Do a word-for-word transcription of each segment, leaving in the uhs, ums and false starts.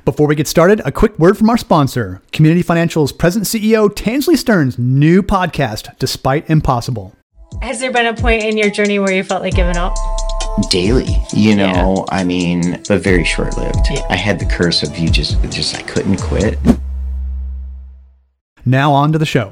Before we get started, a quick word from our sponsor, Community Financial's President C E O Tansley Stearns' new podcast, Despite Impossible. Has there been a point in your journey where you felt like giving up? Daily, you know, Yeah. I mean, but very short-lived. Yeah. I had the curse of you just, just I couldn't quit. Now on to the show.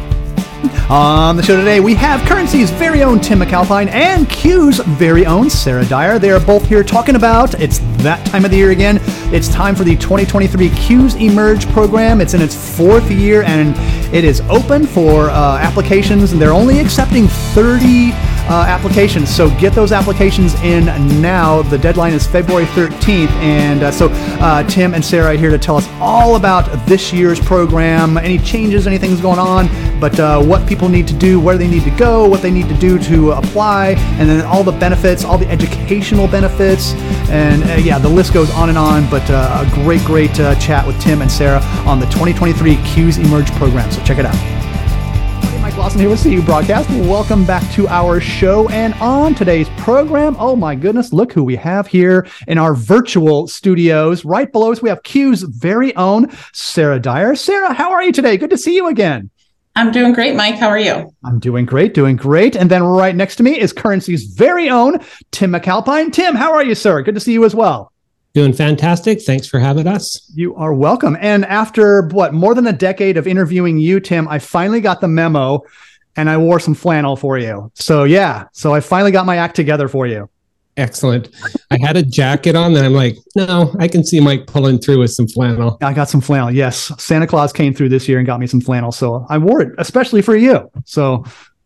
On the show today, we have Currency's very own Tim McAlpine and Q's very own Sarah Dyer. They are both here talking about, it's that time of the year again. It's time for the twenty twenty-three Q's Emerge program. It's in its fourth year and it is open for uh, applications, and they're only accepting thirty uh, applications. So get those applications in now. The deadline is February thirteenth. And uh, so uh, Tim and Sarah are here to tell us all about this year's program, any changes, anything's going on, but uh, what people need to do, where they need to go, what they need to do to apply, and then all the benefits, all the educational benefits, and uh, yeah, the list goes on and on. But uh, a great, great uh, chat with Tim and Sarah on the twenty twenty-three Q's Emerge program. So check it out. Hey, Mike Lawson here with C U Broadcast. Welcome back to our show. And on today's program, oh my goodness, look who we have here in our virtual studios. Right below us, we have Q's very own Sarah Dyer. Sarah, how are you today? Good to see you again. I'm doing great, Mike. How are you? I'm doing great, doing great. And then right next to me is Currency's very own Tim McAlpine. Tim, how are you, sir? Good to see you as well. Doing fantastic. Thanks for having us. You are welcome. And after, what, more than a decade of interviewing you, Tim, I finally got the memo and I wore some flannel for you. So yeah, so I finally got my act together for you. Excellent. I had a jacket on, then I'm like, no, I can see Mike pulling through with some flannel. I got some flannel. Yes. Santa Claus came through this year and got me some flannel. So I wore it, especially for you. So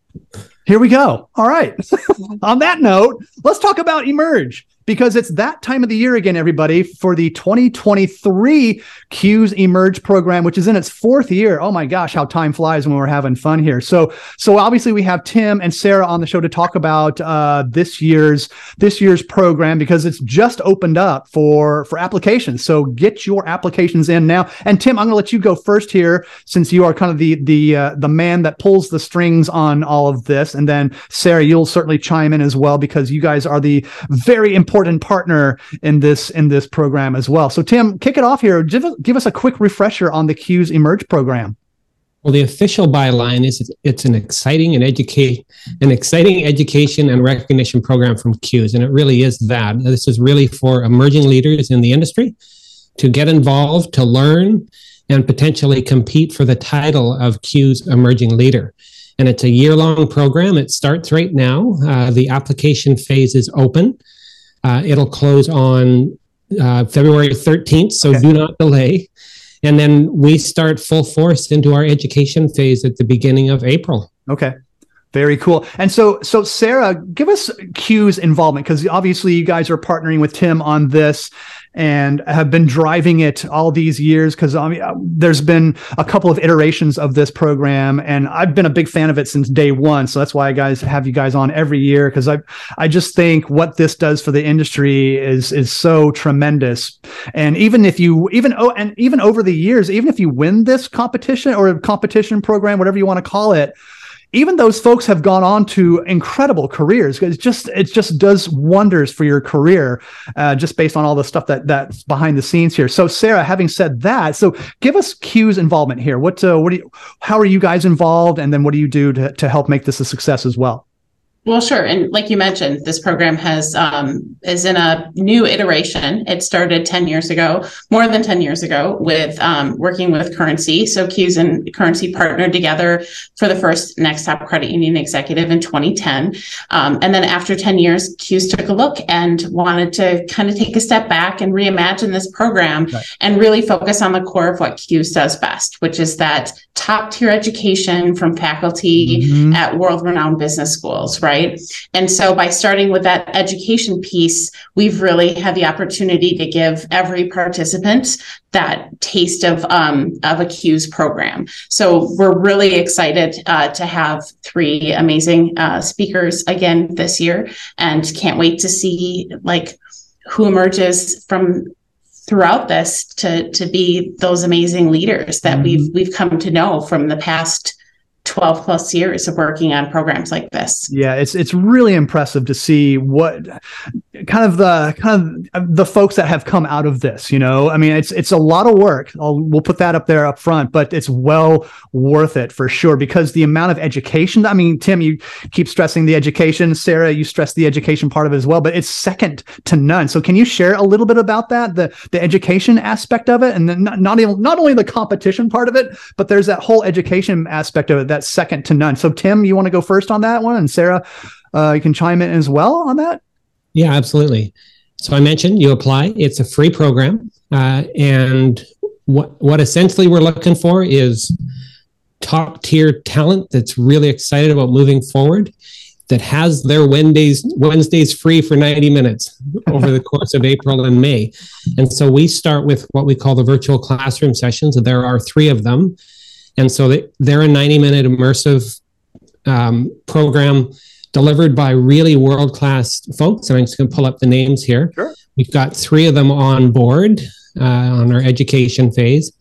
here we go. All right. On that note, let's talk about Emerge, because it's that time of the year again, everybody, for the twenty twenty-three Q's Emerge program, which is in its fourth year. Oh my gosh, how time flies when we're having fun here. So, so obviously we have Tim and Sarah on the show to talk about uh, this year's this year's program, because it's just opened up for for applications. So get your applications in now. And Tim, I'm going to let you go first here, since you are kind of the the uh, the man that pulls the strings on all of this. And then Sarah, you'll certainly chime in as well, because you guys are the very important partner in this in this program as well. So Tim, kick it off here. Give, give us a quick refresher on the Q's Emerge program. Well, the official byline is it's an exciting and educate an exciting education and recognition program from Q's, and it really is that. This is really for emerging leaders in the industry to get involved, to learn, and potentially compete for the title of Q's Emerging Leader. And it's a year-long program. It starts right now. Uh, the application phase is open. Uh, it'll close on uh, February thirteenth, so Okay. do not delay. And then we start full force into our education phase at the beginning of April. Okay. Very cool. And so, so Sarah, give us Q's involvement, because obviously you guys are partnering with Tim on this and have been driving it all these years, because I mean, there's been a couple of iterations of this program, and I've been a big fan of it since day one. So that's why I guys have you guys on every year, because I I just think what this does for the industry is is so tremendous. And even if you even oh and even over the years, even if you win this competition or competition program, whatever you want to call it, even those folks have gone on to incredible careers. It's just, it just does wonders for your career, uh, just based on all the stuff that that's behind the scenes here. So Sarah, having said that, so give us Q's involvement here. What, uh, what do you, how are you guys involved? And then what do you do to, to help make this a success as well? Well, sure. And like you mentioned, this program has um, is in a new iteration. It started ten years ago, more than ten years ago, with um, working with Currency. So Q's and Currency partnered together for the first Next Top Credit Union Executive in twenty ten. Um, and then after ten years, Q's took a look and wanted to kind of take a step back and reimagine this program, right, and really focus on the core of what Q's does best, which is that top tier education from faculty mm-hmm. at world-renowned business schools, right? And so by starting with that education piece, we've really had the opportunity to give every participant that taste of um, of a Q's program. So we're really excited uh, to have three amazing uh, speakers again this year, and can't wait to see like who emerges from throughout this to to be those amazing leaders that mm-hmm. we've we've come to know from the past twelve plus years of working on programs like this. Yeah, it's it's really impressive to see what, kind of the kind of the folks that have come out of this, you know, I mean, it's it's a lot of work. I'll, we'll put that up there up front, but it's well worth it for sure, because the amount of education, I mean, Tim, you keep stressing the education. Sarah, you stress the education part of it as well, but it's second to none. So can you share a little bit about that, the the education aspect of it, and then not, not, even, not only the competition part of it, but there's that whole education aspect of it that's second to none. So Tim, you want to go first on that one? And Sarah, uh, you can chime in as well on that. Yeah, absolutely. So I mentioned you apply. It's a free program. Uh, and what what essentially we're looking for is top tier talent that's really excited about moving forward, that has their Wednesdays, Wednesdays free for ninety minutes over the course of April and May. And so we start with what we call the virtual classroom sessions. There are three of them. And so they, they're a ninety minute immersive um, program delivered by really world-class folks. And I'm just going to pull up the names here. Sure. We've got three of them on board uh, on our education phase.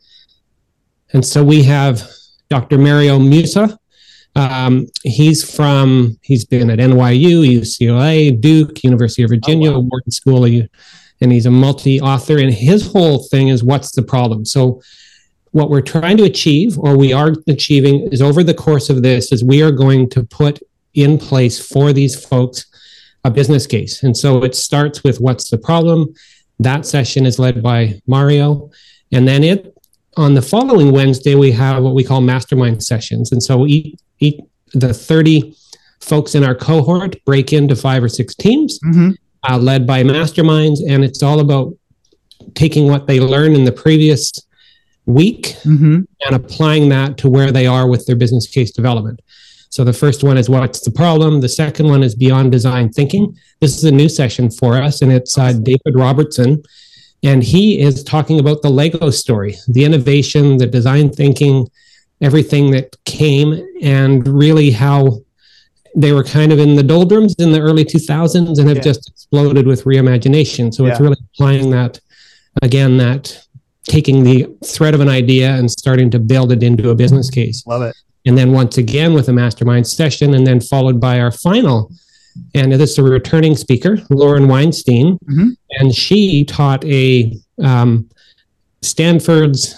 And so we have Doctor Mario Musa. Um, he's from, he's been at N Y U, U C L A, Duke, University of Virginia, oh, wow. Wharton School, and he's a multi-author. And his whole thing is, what's the problem? So what we're trying to achieve, or we are achieving, is over the course of this, is we are going to put in place for these folks a business case. And so it starts with what's the problem. That session is led by Mario. And then it on the following Wednesday, we have what we call mastermind sessions. And so each, each, the thirty folks in our cohort break into five or six teams, mm-hmm. uh, led by masterminds. And it's all about taking what they learned in the previous week mm-hmm. and applying that to where they are with their business case development. So the first one is what's the problem? The second one is beyond design thinking. This is a new session for us, and it's uh, David Robertson. And he is talking about the Lego story, the innovation, the design thinking, everything that came, and really how they were kind of in the doldrums in the early two thousands and have yeah. just exploded with reimagination. So yeah. it's really applying that, again, that taking the thread of an idea and starting to build it into a business case. Love it. And then once again with a mastermind session, and then followed by our final. And this is a returning speaker, Lauren Weinstein, mm-hmm. and she taught a um, Stanford's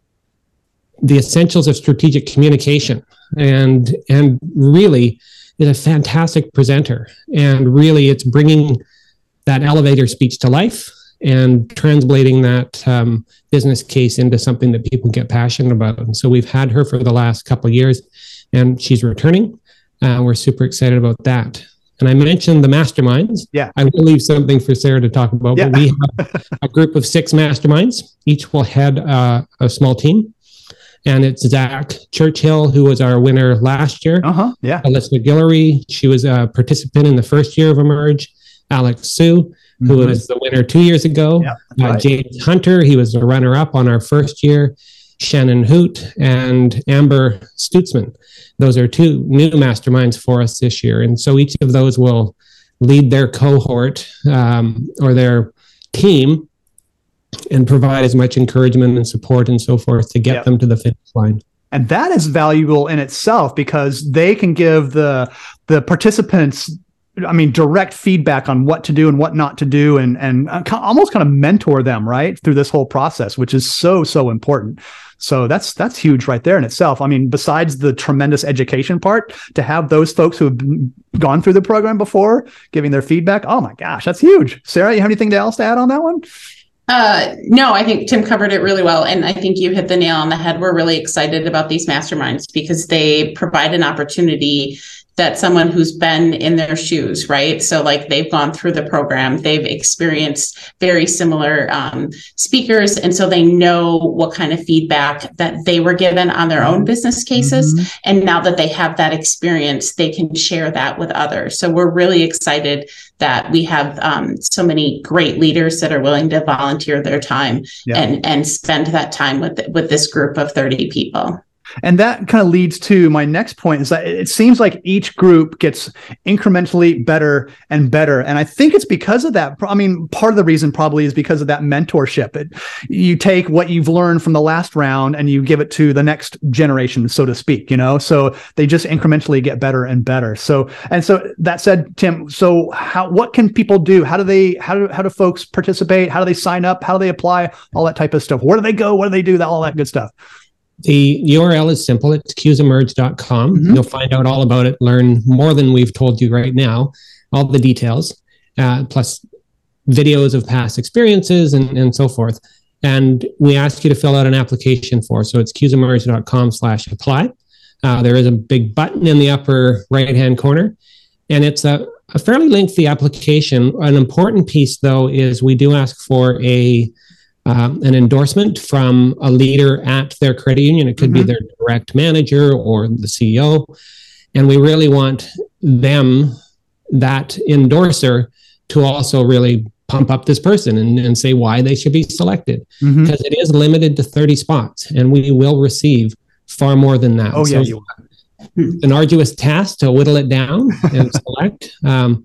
The Essentials of Strategic Communication, and and really is a fantastic presenter. And really, it's bringing that elevator speech to life and translating that um, business case into something that people get passionate about. And so we've had her for the last couple of years, and she's returning. Uh, we're super excited about that. And I mentioned the masterminds. Yeah. I will leave something for Sarah to talk about, yeah. but we have a group of six masterminds. Each will head uh, a small team. And it's Zach Churchill, who was our winner last year. Uh-huh. Yeah. Alyssa Guillory, she was a participant in the first year of Emerge. Alex Sue, who mm-hmm. was the winner two years ago. Yeah, uh, right. James Hunter, he was the runner-up on our first year. Shannon Hoot and Amber Stutzman. Those are two new masterminds for us this year. And so each of those will lead their cohort um, or their team and provide as much encouragement and support and so forth to get yep. them to the finish line. And that is valuable in itself, because they can give the the participants, I mean, direct feedback on what to do and what not to do, and and almost kind of mentor them, right, through this whole process, which is so, so important. So that's that's huge right there in itself. I mean, besides the tremendous education part, to have those folks who have been, gone through the program before giving their feedback, oh my gosh, that's huge. Sarah, you have anything else to add on that one? Uh, no, I think Tim covered it really well. And I think you hit the nail on the head. We're really excited about these masterminds because they provide an opportunity that someone who's been in their shoes, right? So like they've gone through the program, they've experienced very similar um, speakers. And so they know what kind of feedback that they were given on their own business cases. Mm-hmm. And now that they have that experience, they can share that with others. So we're really excited that we have um, so many great leaders that are willing to volunteer their time yeah. and, and spend that time with, with this group of thirty people. And that kind of leads to my next point is that it seems like each group gets incrementally better and better. And I think it's because of that. I mean, part of the reason probably is because of that mentorship. It, you take what you've learned from the last round and you give it to the next generation, so to speak, you know, so they just incrementally get better and better. So, and so that said, Tim, so how, what can people do? How do they, how do, how do folks participate? How do they sign up? How do they apply? All that type of stuff. Where do they go? What do they do? That, all that good stuff. The U R L is simple. It's cues emerge dot com. Mm-hmm. You'll find out all about it, learn more than we've told you right now, all the details, uh, plus videos of past experiences and, and so forth. And we ask you to fill out an application for. So it's cues emerge dot com slash apply. Uh, there is a big button in the upper right-hand corner, and it's a, a fairly lengthy application. An important piece, though, is we do ask for a Um, an endorsement from a leader at their credit union. It could mm-hmm. be their direct manager or the C E O. And we really want them, that endorser, to also really pump up this person and, and say why they should be selected. Mm-hmm. Because it is limited to thirty spots, and we will receive far more than that. Oh, so yeah, you will. An arduous task to whittle it down and select. Um,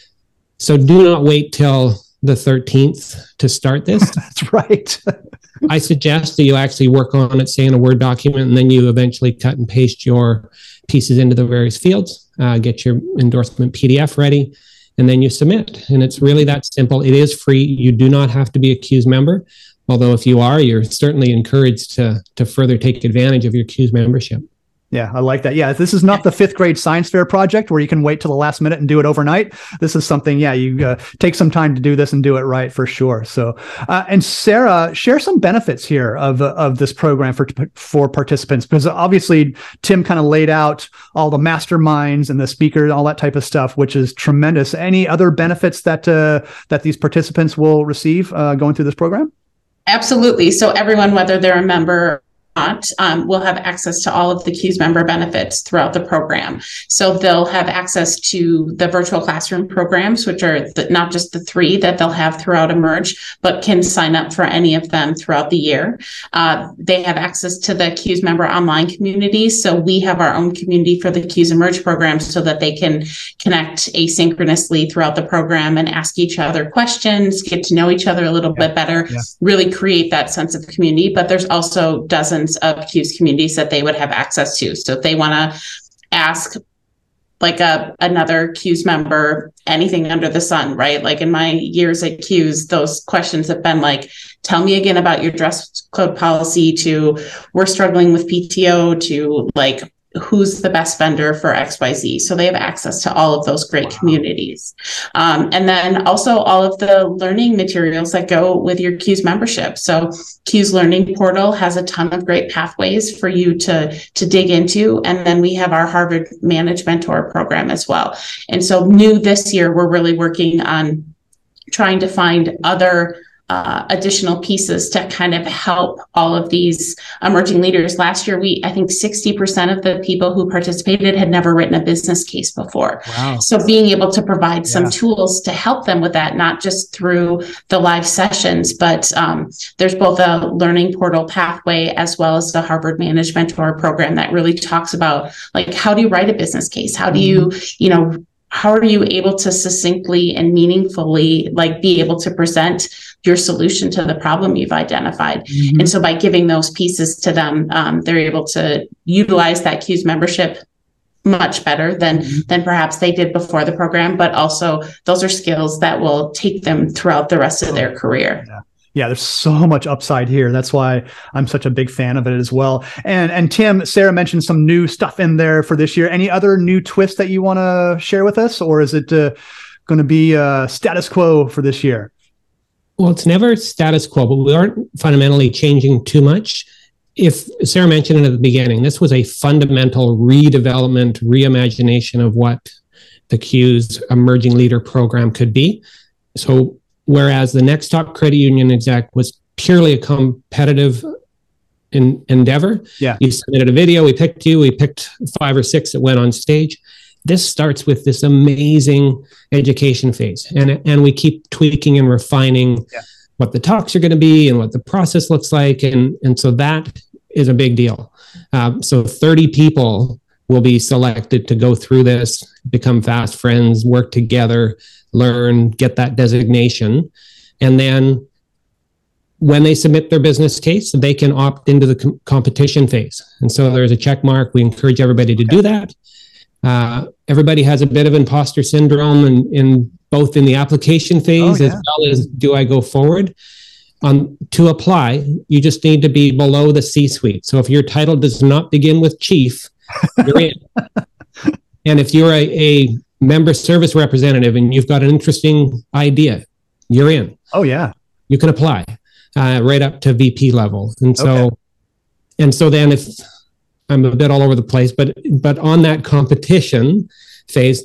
so do not wait till the thirteenth to start this. That's right. I suggest that you actually work on it, say in a Word document, and then you eventually cut and paste your pieces into the various fields, uh, get your endorsement P D F ready, and then you submit. And it's really that simple. It is free. You do not have to be a CUES member, although if you are, you're certainly encouraged to, to further take advantage of your CUES membership. Yeah, I like that. Yeah, this is not the fifth grade science fair project where you can wait till the last minute and do it overnight. This is something, yeah, you uh, take some time to do this and do it right for sure. So, uh, and Sarah, share some benefits here of uh, of this program for for participants, because obviously Tim kind of laid out all the masterminds and the speakers, all that type of stuff, which is tremendous. Any other benefits that uh, that these participants will receive uh, going through this program? Absolutely. So everyone, whether they're a member not, um, will have access to all of the CUES member benefits throughout the program. So they'll have access to the virtual classroom programs, which are the, not just the three that they'll have throughout Emerge, but can sign up for any of them throughout the year. Uh, they have access to the CUES member online communities. So we have our own community for the CUES Emerge program so that they can connect asynchronously throughout the program and ask each other questions, get to know each other a little yeah. bit better, yeah. really create that sense of community. But there's also dozens of CUES communities that they would have access to. So if they want to ask like a another CUES member anything under the sun, right? Like in my years at CUES, those questions have been like, tell me again about your dress code policy, to we're struggling with P T O, to like, who's the best vendor for X Y Z. So they have access to all of those great wow. communities. Um, and then also all of the learning materials that go with your CUES membership. So CUES Learning Portal has a ton of great pathways for you to, to dig into. And then we have our Harvard Manage Mentor program as well. And so new this year, we're really working on trying to find other Uh, additional pieces to kind of help all of these emerging leaders. Last year, we I think sixty percent of the people who participated had never written a business case before. Wow. So being able to provide some yeah. tools to help them with that, not just through the live sessions, but um, there's both a learning portal pathway as well as the Harvard Manage Mentor program that really talks about like, how do you write a business case? How do you, you know, how are you able to succinctly and meaningfully like be able to present your solution to the problem you've identified? Mm-hmm. And so by giving those pieces to them, um, they're able to utilize that CUES membership much better than mm-hmm. than perhaps they did before the program. But also those are skills that will take them throughout the rest of their career. Yeah. Yeah, there's so much upside here. That's why I'm such a big fan of it as well. And and Tim, Sarah mentioned some new stuff in there for this year. Any other new twists that you want to share with us, or is it uh, going to be uh, status quo for this year? Well, it's never status quo, but we aren't fundamentally changing too much. If Sarah mentioned it at the beginning, this was a fundamental redevelopment, reimagination of what the CUES Emerging Leader Program could be. So whereas the Next Top Credit Union exec was purely a competitive in, endeavor. Yeah. You submitted a video, we picked you, we picked five or six that went on stage. This starts with this amazing education phase. And, and we keep tweaking and refining yeah. what the talks are going to be and what the process looks like. And, and so that is a big deal. Um, so thirty people will be selected to go through this, become fast friends, work together, learn, get that designation. And then when they submit their business case, they can opt into the com- competition phase. And so there's a check mark. We encourage everybody to do that. Uh, everybody has a bit of imposter syndrome in, in both in the application phase oh, yeah. as well as do I go forward. Um, to apply, you just need to be below the C-suite. So if your title does not begin with chief, you're in. And if you're a, a member service representative and you've got an interesting idea, you're in. Oh, yeah. You can apply uh, right up to V P level. And so, okay. and so then if I'm a bit all over the place, but but on that competition phase,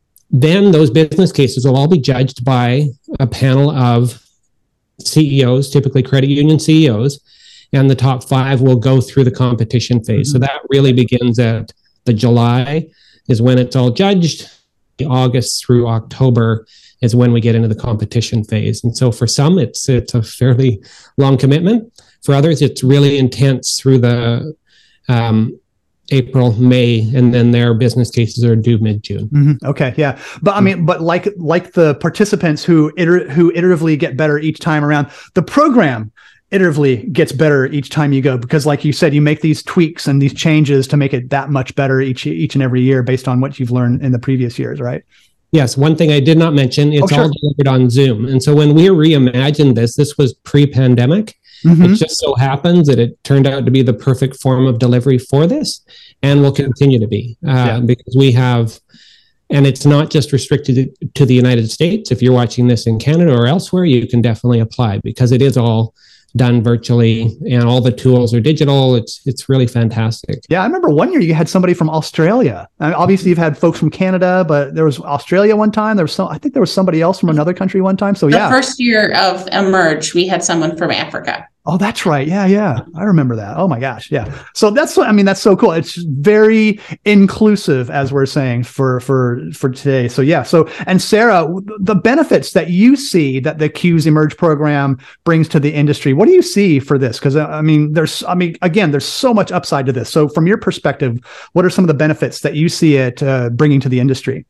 then those business cases will all be judged by a panel of C E Os, typically credit union C E Os, and the top five will go through the competition phase. Mm-hmm. So that really begins at the July is when it's all judged. August through October is when we get into the competition phase. And so for some, it's it's a fairly long commitment. For others, it's really intense through the um, April, May, and then their business cases are due mid-June. Mm-hmm. Okay, yeah, but I mean, but like like the participants who iter- who iteratively get better each time around, the program iteratively gets better each time you go, because like you said, you make these tweaks and these changes to make it that much better each each and every year based on what you've learned in the previous years, right? Yes, one thing I did not mention, it's oh, sure. all delivered on Zoom. And so when we reimagined this, this was pre-pandemic. Mm-hmm. It just so happens that it turned out to be the perfect form of delivery for this and will continue to be uh, yeah. because we have, and it's not just restricted to the United States. If you're watching this in Canada or elsewhere, you can definitely apply because it is all done virtually and all the tools are digital. It's it's really fantastic. Yeah, I remember one year you had somebody from Australia. I mean, obviously, you've had folks from Canada, but there was Australia one time. There was some, I think there was somebody else from another country one time. So the yeah. The first year of Emerge, we had someone from Africa. Oh, that's right. Yeah, yeah. I remember that. Oh my gosh. Yeah. So that's what I mean. That's so cool. It's very inclusive, as we're saying, for for for today. So yeah. So and Sarah, the benefits that you see that the Q S Emerge program brings to the industry, what do you see for this? Because I mean, there's I mean, again, there's so much upside to this. So from your perspective, what are some of the benefits that you see it uh, bringing to the industry?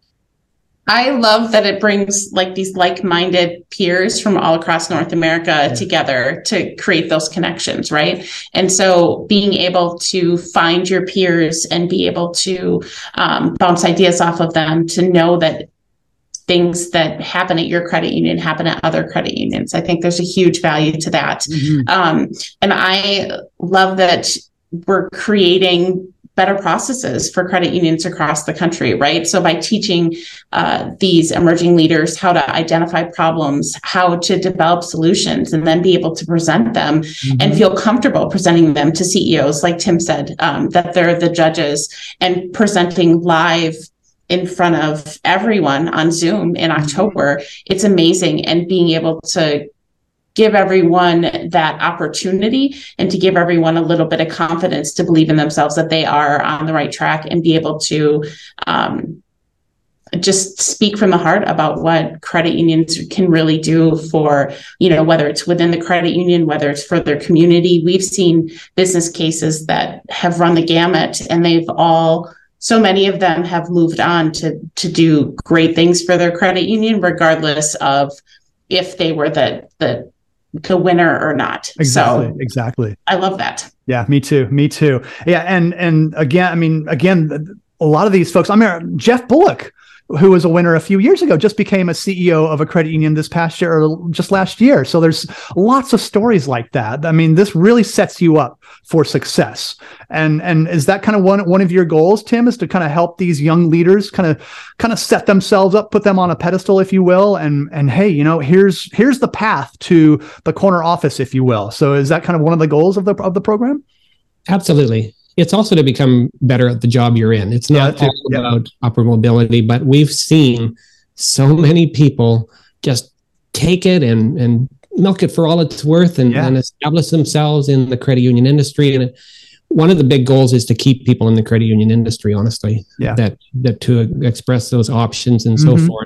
I love that it brings like these like-minded peers from all across North America yeah. together to create those connections, right? And so being able to find your peers and be able to um, bounce ideas off of them, to know that things that happen at your credit union happen at other credit unions. I think there's a huge value to that. Mm-hmm. Um, and I love that we're creating better processes for credit unions across the country, right? So by teaching uh, these emerging leaders how to identify problems, how to develop solutions, and then be able to present them mm-hmm. and feel comfortable presenting them to C E Os, like Tim said, um, that they're the judges, and presenting live in front of everyone on Zoom in October, it's amazing. And being able to give everyone that opportunity and to give everyone a little bit of confidence to believe in themselves that they are on the right track and be able to um, just speak from the heart about what credit unions can really do for, you know, whether it's within the credit union, whether it's for their community. We've seen business cases that have run the gamut, and they've all so many of them have moved on to to do great things for their credit union, regardless of if they were the the the winner or not. Exactly. So exactly. I love that. Yeah, me too. Me too. Yeah. And, and again, I mean, again, a lot of these folks, I mean, Jeff Bullock, who was a winner a few years ago, just became a C E O of a credit union this past year or just last year. So there's lots of stories like that. I mean, this really sets you up for success. And and is that kind of one one of your goals, Tim, is to kind of help these young leaders kind of kind of set themselves up, put them on a pedestal, if you will, and and hey, you know, here's here's the path to the corner office, if you will. So is that kind of one of the goals of the of the program? Absolutely. It's also to become better at the job you're in. It's not yeah, all yeah. about upper mobility, but we've seen so many people just take it and, and milk it for all it's worth and, yeah. and establish themselves in the credit union industry. And it, one of the big goals is to keep people in the credit union industry, honestly, yeah. that, that to express those options and mm-hmm. so forth.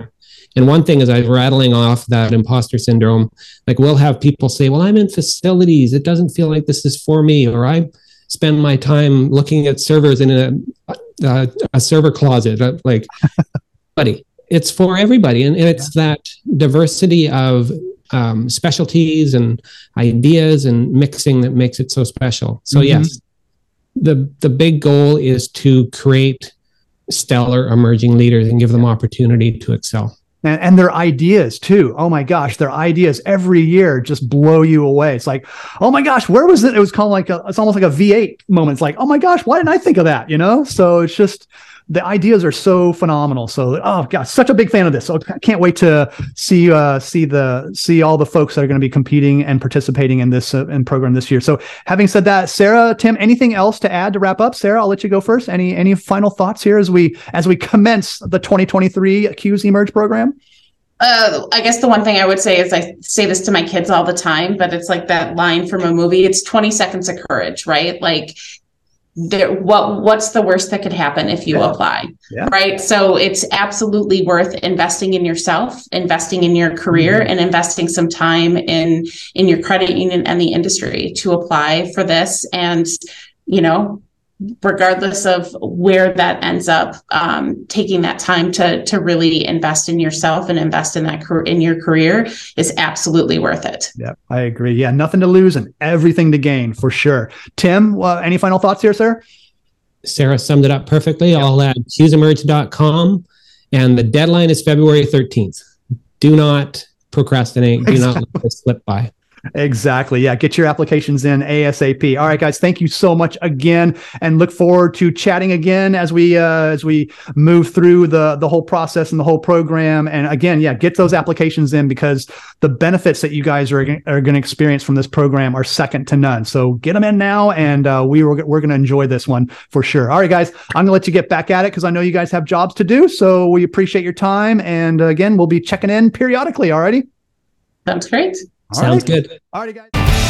And one thing is I was rattling off that imposter syndrome. Like we'll have people say, well, I'm in facilities. It doesn't feel like this is for me. Or I spend my time looking at servers in a, a, a server closet. Like, buddy, it's for everybody. And it's that diversity of um, specialties and ideas and mixing that makes it so special. So mm-hmm. yes, the the big goal is to create stellar emerging leaders and give them opportunity to excel. And, and their ideas too. Oh my gosh, their ideas every year just blow you away. It's like, oh my gosh, where was it? It was called like a, it's almost like a V eight moment. It's like, oh my gosh, why didn't I think of that? You know? So it's just, the ideas are so phenomenal. So, oh gosh, such a big fan of this. So I can't wait to see, uh, see the, see all the folks that are going to be competing and participating in this uh, in program this year. So having said that, Sarah, Tim, anything else to add to wrap up? Sarah, I'll let you go first. Any, any final thoughts here as we, as we commence the twenty twenty-three C U S Emerge program? Uh, I guess the one thing I would say is I say this to my kids all the time, but it's like that line from a movie. It's twenty seconds of courage, right? Like, there, what what's the worst that could happen if you yeah. apply, yeah. right? So it's absolutely worth investing in yourself, investing in your career, mm-hmm. and investing some time in in your credit union and the industry to apply for this. And, you know, regardless of where that ends up, um, taking that time to to really invest in yourself and invest in that in your career is absolutely worth it. Yeah, I agree. Yeah, nothing to lose and everything to gain for sure. Tim, uh, any final thoughts here, sir? Sarah summed it up perfectly. Yeah. I'll add Q's emerge dot com, and the deadline is February thirteenth. Do not procrastinate. Do exactly. not let this slip by. Exactly. Yeah. Get your applications in ASAP. All right, guys. Thank you so much again, and look forward to chatting again as we uh, as we move through the the whole process and the whole program. And again, yeah, get those applications in because the benefits that you guys are are going to experience from this program are second to none. So get them in now, and uh, we were we're going to enjoy this one for sure. All right, guys. I'm going to let you get back at it because I know you guys have jobs to do. So we appreciate your time, and uh, again, we'll be checking in periodically. All righty. Sounds great. All Sounds right. good. All right, guys.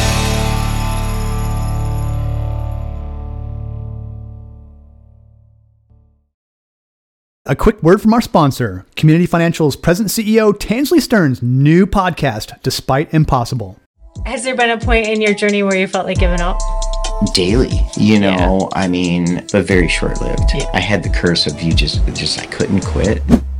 A quick word from our sponsor, Community Financial's President C E O Tansley Stearns' new podcast, Despite Impossible. Has there been a point in your journey where you felt like giving up? Daily, you know, Yeah. I mean, but very short-lived. Yeah. I had the curse of you just, just I couldn't quit.